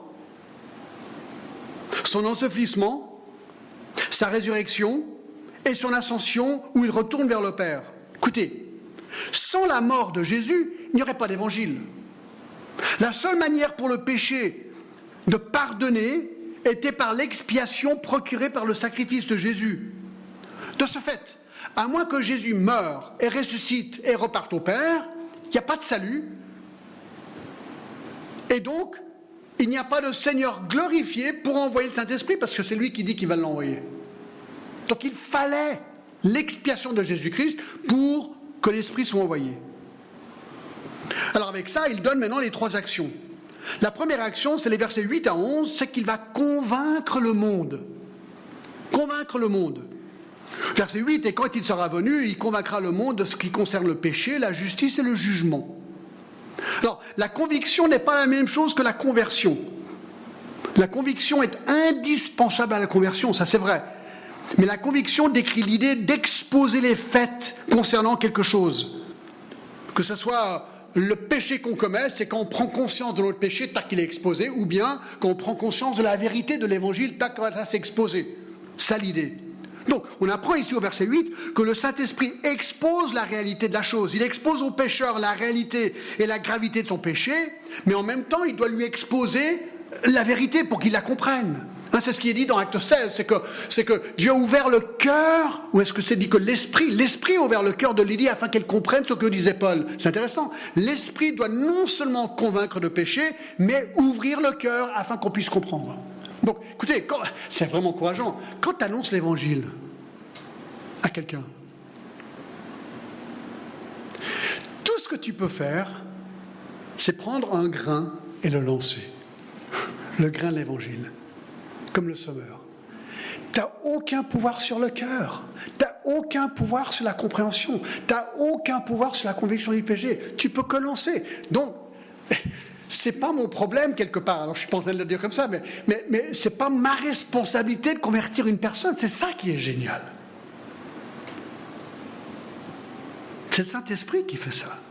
son ensevelissement, sa résurrection et son ascension où il retourne vers le Père. Écoutez, sans la mort de Jésus, il n'y aurait pas d'évangile. La seule manière pour le péché de pardonner était par l'expiation procurée par le sacrifice de Jésus. De ce fait, à moins que Jésus meure et ressuscite et reparte au Père, il n'y a pas de salut. Et donc, il n'y a pas de Seigneur glorifié pour envoyer le Saint-Esprit, parce que c'est lui qui dit qu'il va l'envoyer. Donc il fallait l'expiation de Jésus-Christ pour que l'Esprit soit envoyé. Alors avec ça, il donne maintenant les trois actions. La première action, c'est les versets huit à onze, c'est qu'il va convaincre le monde. Convaincre le monde. Verset huit, et quand il sera venu, il convaincra le monde de ce qui concerne le péché, la justice et le jugement. Alors, la conviction n'est pas la même chose que la conversion. La conviction est indispensable à la conversion, ça c'est vrai. Mais la conviction décrit l'idée d'exposer les faits concernant quelque chose. Que ce soit le péché qu'on commet, c'est quand on prend conscience de notre péché, tac, il est exposé, ou bien quand on prend conscience de la vérité de l'évangile, tac, ça s'est exposé. Ça l'idée. Donc, on apprend ici au verset huit que le Saint-Esprit expose la réalité de la chose. Il expose au pécheur la réalité et la gravité de son péché, mais en même temps, il doit lui exposer la vérité pour qu'il la comprenne. Hein, c'est ce qui est dit dans Acte seize, c'est que, c'est que Dieu a ouvert le cœur, ou est-ce que c'est dit que l'Esprit, l'Esprit a ouvert le cœur de Lydie afin qu'elle comprenne ce que disait Paul. C'est intéressant. L'Esprit doit non seulement convaincre de péché, mais ouvrir le cœur afin qu'on puisse comprendre. Donc, écoutez, quand, c'est vraiment encourageant. Quand tu annonces l'Évangile à quelqu'un, tout ce que tu peux faire, c'est prendre un grain et le lancer. Le grain de l'Évangile, comme le semeur. Tu n'as aucun pouvoir sur le cœur. Tu n'as aucun pouvoir sur la compréhension. Tu n'as aucun pouvoir sur la conviction du péché. Tu peux que lancer. Donc, c'est pas mon problème quelque part. Alors je suis pas en train de le dire comme ça, mais, mais, mais c'est pas ma responsabilité de convertir une personne. C'est ça qui est génial. C'est le Saint-Esprit qui fait ça.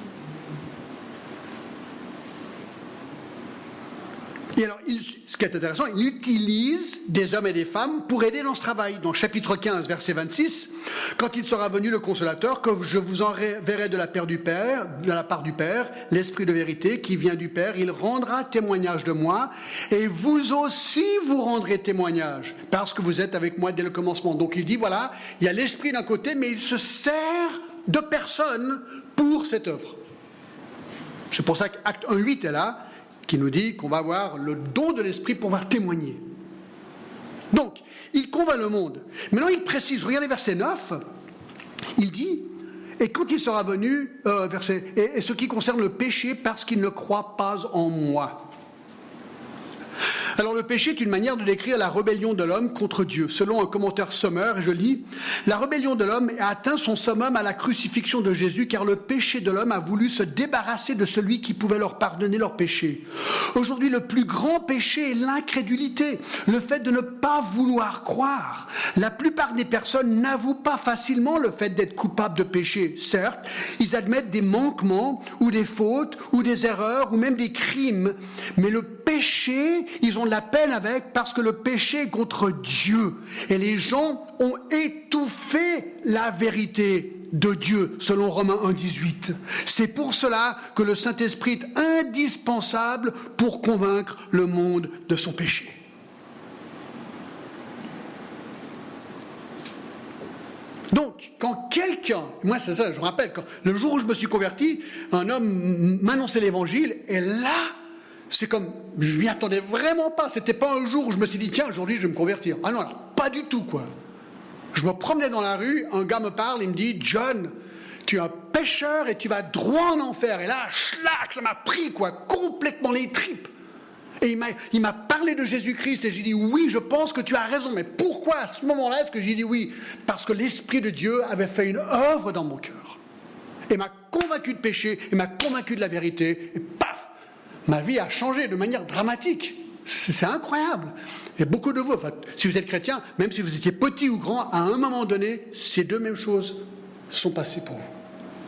Et alors, il, ce qui est intéressant, il utilise des hommes et des femmes pour aider dans ce travail. Dans chapitre quinze, verset vingt-six, quand il sera venu le Consolateur, que je vous enverrai de la part du Père, de la part du Père, l'Esprit de vérité qui vient du Père, il rendra témoignage de moi, et vous aussi vous rendrez témoignage, parce que vous êtes avec moi dès le commencement. Donc il dit, voilà, il y a l'Esprit d'un côté, mais il se sert de personnes pour cette œuvre. C'est pour ça qu'Acte un huit est là, qui nous dit qu'on va avoir le don de l'Esprit pour pouvoir témoigner. Donc, il convainc le monde. Maintenant, il précise, regardez verset neuf, il dit, et quand il sera venu, euh, verset, et, et ce qui concerne le péché, parce qu'il ne croit pas en moi. Alors le péché est une manière de décrire la rébellion de l'homme contre Dieu. Selon un commentaire sommaire, et je lis, la rébellion de l'homme a atteint son summum à la crucifixion de Jésus, car le péché de l'homme a voulu se débarrasser de celui qui pouvait leur pardonner leurs péchés. Aujourd'hui, le plus grand péché est l'incrédulité, le fait de ne pas vouloir croire. La plupart des personnes n'avouent pas facilement le fait d'être coupables de péché. Certes, ils admettent des manquements, ou des fautes, ou des erreurs, ou même des crimes, mais le péché, ils ont de la peine avec parce que le péché est contre Dieu. Et les gens ont étouffé la vérité de Dieu, selon Romains un dix-huit. C'est pour cela que le Saint-Esprit est indispensable pour convaincre le monde de son péché. Donc, quand quelqu'un, moi c'est ça, je me rappelle, quand, le jour où je me suis converti, un homme m'annonçait l'évangile, et là, c'est comme, je m'y attendais vraiment pas. C'était pas un jour où je me suis dit, tiens, aujourd'hui, je vais me convertir. Ah non, non, pas du tout, quoi. Je me promenais dans la rue, un gars me parle, il me dit, John, tu es un pécheur et tu vas droit en enfer. Et là, schlac, ça m'a pris, quoi, complètement les tripes. Et il m'a, il m'a parlé de Jésus-Christ et j'ai dit, oui, je pense que tu as raison. Mais pourquoi à ce moment-là est-ce que j'ai dit oui? Parce que l'Esprit de Dieu avait fait une œuvre dans mon cœur. Et m'a convaincu de péché, et m'a convaincu de la vérité, et paf! Ma vie a changé de manière dramatique. C'est, c'est incroyable. Il y a beaucoup de vous, enfin, si vous êtes chrétien, même si vous étiez petit ou grand, à un moment donné, ces deux mêmes choses sont passées pour vous.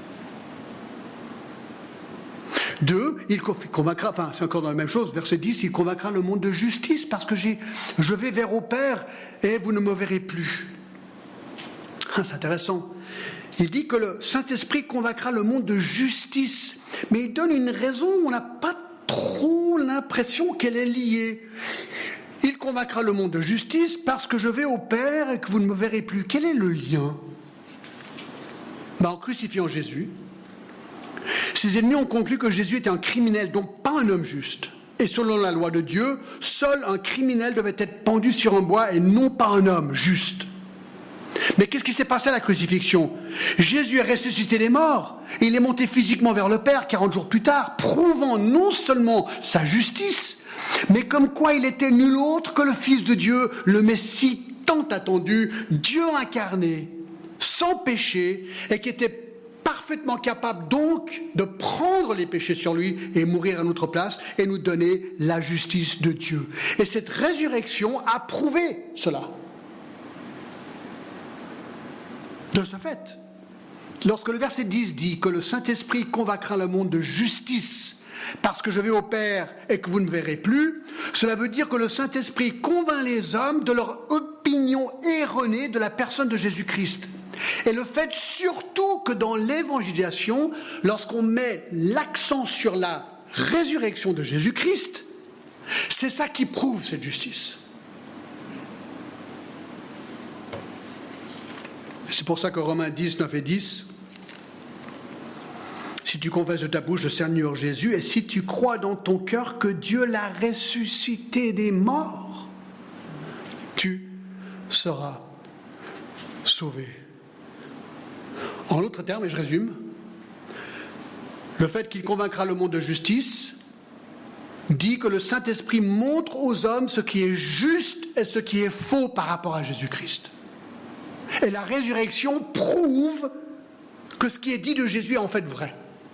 Deux, il convaincra, enfin c'est encore dans la même chose, verset dix, il convaincra le monde de justice parce que j'ai, je vais vers au Père et vous ne me verrez plus. Ah, c'est intéressant. Il dit que le Saint-Esprit convaincra le monde de justice, mais il donne une raison où on n'a pas trop l'impression qu'elle est liée. Il convaincra le monde de justice parce que je vais au Père et que vous ne me verrez plus. Quel est le lien? Ben, en crucifiant Jésus, ses ennemis ont conclu que Jésus était un criminel, donc pas un homme juste. Et selon la loi de Dieu, seul un criminel devait être pendu sur un bois et non pas un homme juste. Mais qu'est-ce qui s'est passé à la crucifixion? Jésus est ressuscité des morts. Et il est monté physiquement vers le Père quarante jours plus tard, prouvant non seulement sa justice, mais comme quoi il était nul autre que le Fils de Dieu, le Messie tant attendu, Dieu incarné, sans péché, et qui était parfaitement capable donc de prendre les péchés sur lui et mourir à notre place et nous donner la justice de Dieu. Et cette résurrection a prouvé cela. De ce fait, lorsque le verset dix dit que le Saint-Esprit convaincra le monde de justice parce que je vais au Père et que vous ne verrez plus, cela veut dire que le Saint-Esprit convainc les hommes de leur opinion erronée de la personne de Jésus-Christ. Et le fait surtout que dans l'évangélisation, lorsqu'on met l'accent sur la résurrection de Jésus-Christ, c'est ça qui prouve cette justice. C'est pour ça que Romains dix, neuf et dix, si tu confesses de ta bouche le Seigneur Jésus, et si tu crois dans ton cœur que Dieu l'a ressuscité des morts, tu seras sauvé. En d'autres termes, et je résume, le fait qu'il convaincra le monde de justice dit que le Saint-Esprit montre aux hommes ce qui est juste et ce qui est faux par rapport à Jésus-Christ. Et la résurrection prouve que ce qui est dit de Jésus est en fait vrai.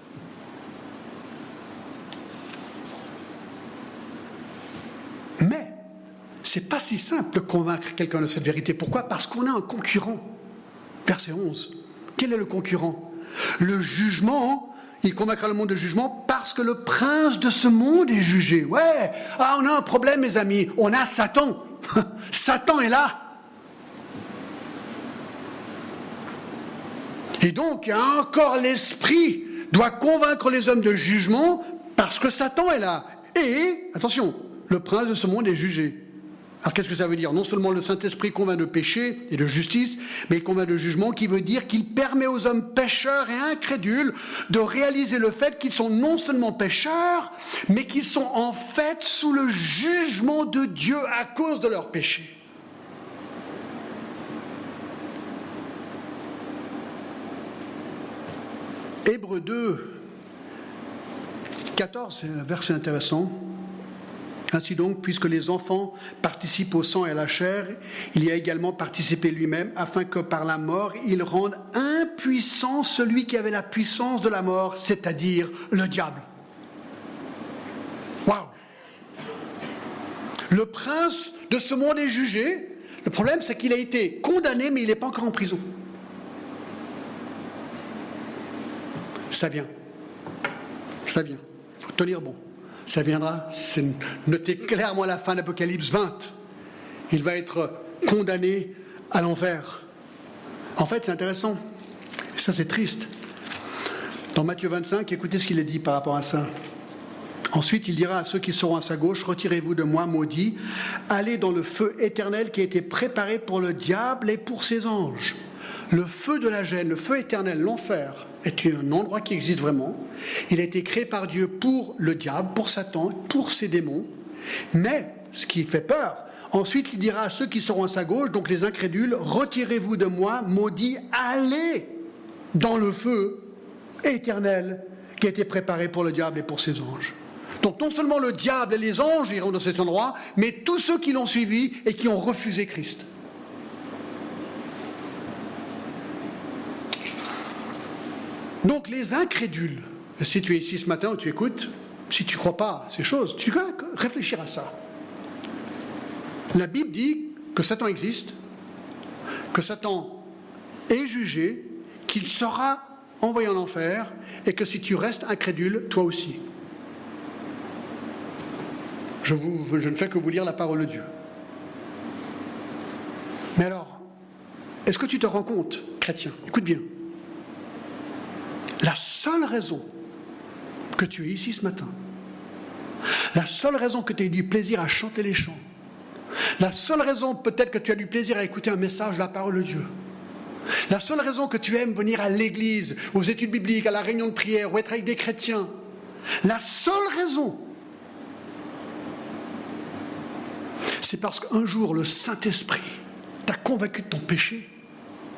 Mais c'est pas si simple de convaincre quelqu'un de cette vérité. Pourquoi? Parce qu'on a un concurrent. Verset onze. Quel est le concurrent? Le jugement. Il convaincra le monde de jugement parce que le prince de ce monde est jugé. Ouais, ah, on a un problème, mes amis. On a Satan. Satan est là. Et donc, encore l'esprit doit convaincre les hommes de jugement parce que Satan est là. Et, attention, le prince de ce monde est jugé. Alors qu'est-ce que ça veut dire? Non seulement le Saint-Esprit convainc de péché et de justice, mais il convainc de jugement, qui veut dire qu'il permet aux hommes pécheurs et incrédules de réaliser le fait qu'ils sont non seulement pécheurs, mais qu'ils sont en fait sous le jugement de Dieu à cause de leurs péchés. Hébreux deux, quatorze, c'est un verset intéressant. Ainsi donc, puisque les enfants participent au sang et à la chair, il y a également participé lui-même, afin que par la mort, il rende impuissant celui qui avait la puissance de la mort, c'est-à-dire le diable. Waouh! Le prince de ce monde est jugé. Le problème, c'est qu'il a été condamné, mais il n'est pas encore en prison. Ça vient. Ça vient. Il faut tenir bon. Ça viendra, c'est noté clairement à la fin d'Apocalypse vingt. Il va être condamné à l'enfer. En fait, c'est intéressant. Et ça, c'est triste. Dans Matthieu vingt-cinq, écoutez ce qu'il est dit par rapport à ça. Ensuite, il dira à ceux qui seront à sa gauche, « Retirez-vous de moi, maudits, allez dans le feu éternel qui a été préparé pour le diable et pour ses anges. » Le feu de la gêne, le feu éternel, l'enfer, est un endroit qui existe vraiment. Il a été créé par Dieu pour le diable, pour Satan, pour ses démons. Mais, ce qui fait peur, ensuite il dira à ceux qui seront à sa gauche, donc les incrédules, « Retirez-vous de moi, maudits, allez dans le feu éternel qui a été préparé pour le diable et pour ses anges. » Donc non seulement le diable et les anges iront dans cet endroit, mais tous ceux qui l'ont suivi et qui ont refusé Christ. Donc les incrédules, si tu es ici ce matin ou tu écoutes, si tu ne crois pas à ces choses, tu dois réfléchir à ça. La Bible dit que Satan existe, que Satan est jugé, qu'il sera envoyé en enfer, et que si tu restes incrédule, toi aussi. Je, vous, je ne fais que vous lire la parole de Dieu. Mais alors, est-ce que tu te rends compte, chrétien, écoute bien, la seule raison que tu es ici ce matin, la seule raison que tu as eu du plaisir à chanter les chants, la seule raison peut-être que tu as du plaisir à écouter un message de la parole de Dieu, la seule raison que tu aimes venir à l'église, aux études bibliques, à la réunion de prière, ou être avec des chrétiens, la seule raison, c'est parce qu'un jour le Saint-Esprit t'a convaincu de ton péché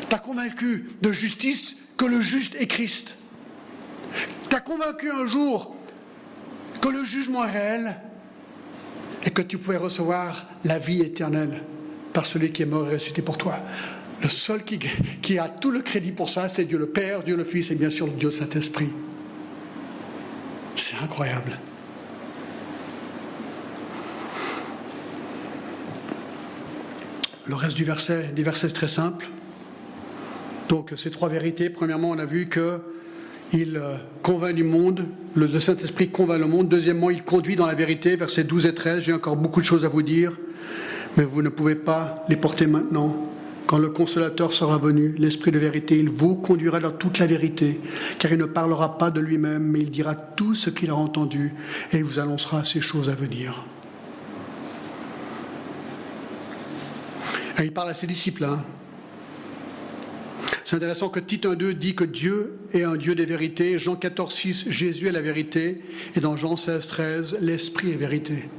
T'as convaincu de justice que le juste est Christ. T'as convaincu un jour que le jugement est réel et que tu pouvais recevoir la vie éternelle par celui qui est mort et ressuscité pour toi. Le seul qui, qui a tout le crédit pour ça, c'est Dieu le Père, Dieu le Fils et bien sûr Dieu le Saint-Esprit. C'est incroyable. Le reste du verset, des versets très simples. Donc ces trois vérités, premièrement on a vu qu'il convainc du monde, le Saint-Esprit convainc le monde. Deuxièmement, il conduit dans la vérité, versets douze et treize. J'ai encore beaucoup de choses à vous dire, mais vous ne pouvez pas les porter maintenant. Quand le Consolateur sera venu, l'Esprit de vérité, il vous conduira dans toute la vérité, car il ne parlera pas de lui-même, mais il dira tout ce qu'il a entendu, et il vous annoncera ces choses à venir. Et il parle à ses disciples, hein. C'est intéressant que Tite un deux dit que Dieu est un Dieu des vérités. Jean quatorze six, Jésus est la vérité. Et dans Jean seize treize, l'Esprit est vérité.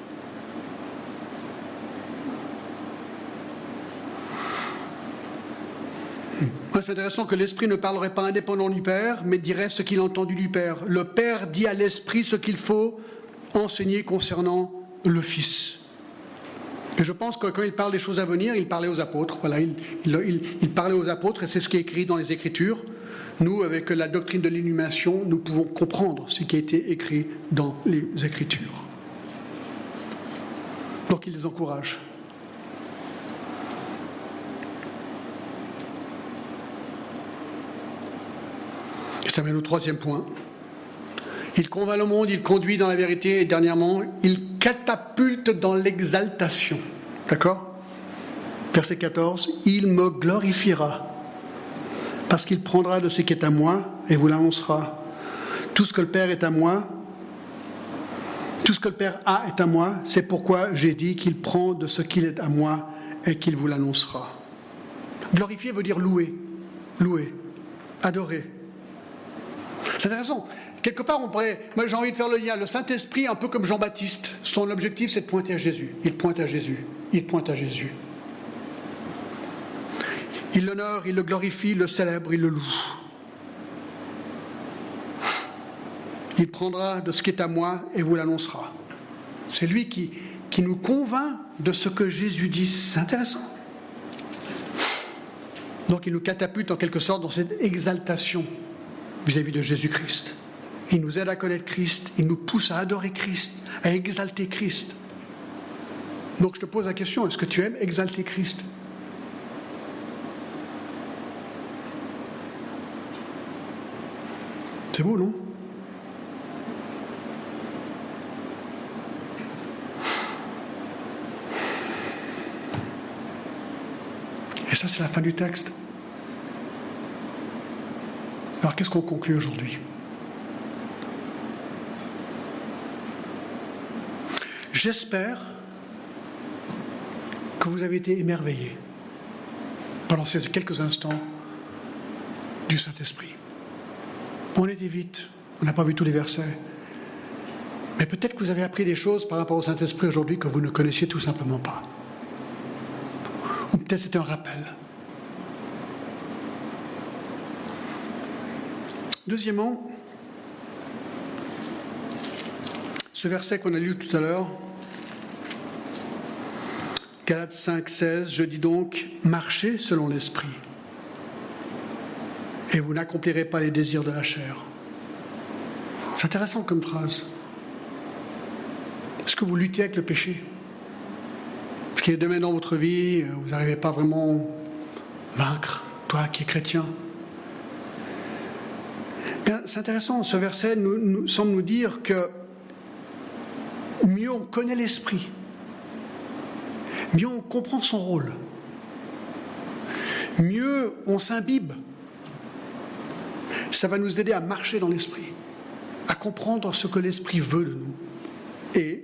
C'est intéressant que l'Esprit ne parlerait pas indépendant du Père, mais dirait ce qu'il a entendu du Père. Le Père dit à l'Esprit ce qu'il faut enseigner concernant le Fils. Et je pense que quand il parle des choses à venir, il parlait aux apôtres. Voilà, il, il, il, il parlait aux apôtres et c'est ce qui est écrit dans les Écritures. Nous, avec la doctrine de l'illumination, nous pouvons comprendre ce qui a été écrit dans les Écritures. Donc il les encourage. Et ça mène au troisième point. Il convainc le monde, il conduit dans la vérité et dernièrement, il catapulte dans l'exaltation. D'accord ? Verset quatorze. Il me glorifiera parce qu'il prendra de ce qui est à moi et vous l'annoncera. Tout ce que le Père est à moi, tout ce que le Père a est à moi. C'est pourquoi j'ai dit qu'il prend de ce qu'il est à moi et qu'il vous l'annoncera. Glorifier veut dire louer, louer, adorer. C'est intéressant. Quelque part, on pourrait, moi j'ai envie de faire le lien, le Saint-Esprit, un peu comme Jean-Baptiste, son objectif c'est de pointer à Jésus. Il pointe à Jésus, il pointe à Jésus. Il l'honore, il le glorifie, il le célèbre, il le loue. Il prendra de ce qui est à moi et vous l'annoncera. C'est lui qui, qui nous convainc de ce que Jésus dit. C'est intéressant. Donc il nous catapulte en quelque sorte dans cette exaltation vis-à-vis de Jésus-Christ. Il nous aide à connaître Christ, il nous pousse à adorer Christ, à exalter Christ. Donc je te pose la question, est-ce que tu aimes exalter Christ ? C'est beau, non ? Et ça, c'est la fin du texte. Alors qu'est-ce qu'on conclut aujourd'hui ? J'espère que vous avez été émerveillés pendant ces quelques instants du Saint-Esprit. On était vite, on n'a pas vu tous les versets. Mais peut-être que vous avez appris des choses par rapport au Saint-Esprit aujourd'hui que vous ne connaissiez tout simplement pas. Ou peut-être c'était un rappel. Deuxièmement, ce verset qu'on a lu tout à l'heure, Galates cinq seize, je dis donc, marchez selon l'Esprit, et vous n'accomplirez pas les désirs de la chair. C'est intéressant comme phrase. Est-ce que vous luttez avec le péché ? Est-ce qu'il y a des domaines dans votre vie, vous n'arrivez pas vraiment à vaincre, toi qui es chrétien ? Bien, c'est intéressant, ce verset nous, nous, semble nous dire que mieux on connaît l'Esprit, mieux on comprend son rôle, mieux on s'imbibe. Ça va nous aider à marcher dans l'Esprit, à comprendre ce que l'Esprit veut de nous. Et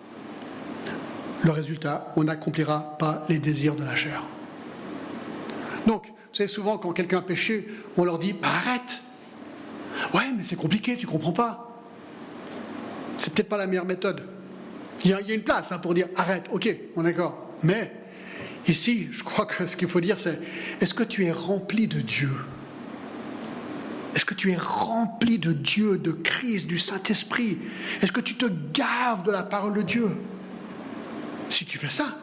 le résultat, on n'accomplira pas les désirs de la chair. Donc, vous savez, souvent quand quelqu'un a péché, on leur dit bah, « arrête !» Ouais, mais c'est compliqué, tu comprends pas. C'est peut-être pas la meilleure méthode. Il y a, il y a une place hein, pour dire arrête, ok, on est d'accord. Mais Ici, je crois que ce qu'il faut dire, c'est, est-ce que tu es rempli de Dieu ? Est-ce que tu es rempli de Dieu, de Christ, du Saint-Esprit ? Est-ce que tu te gaves de la parole de Dieu ? Si tu fais ça,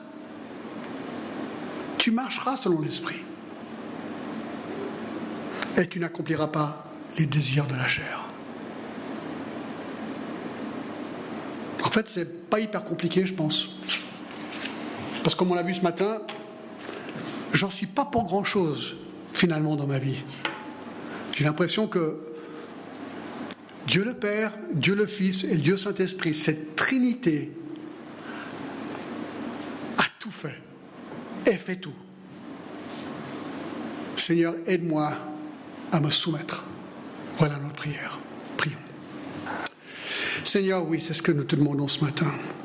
tu marcheras selon l'Esprit. Et tu n'accompliras pas les désirs de la chair. En fait, c'est pas hyper compliqué, je pense. Parce que comme on l'a vu ce matin, j'en suis pas pour grand-chose, finalement, dans ma vie. J'ai l'impression que Dieu le Père, Dieu le Fils et Dieu Saint-Esprit, cette Trinité, a tout fait et fait tout. Seigneur, aide-moi à me soumettre. Voilà notre prière. Prions. Seigneur, oui, c'est ce que nous te demandons ce matin.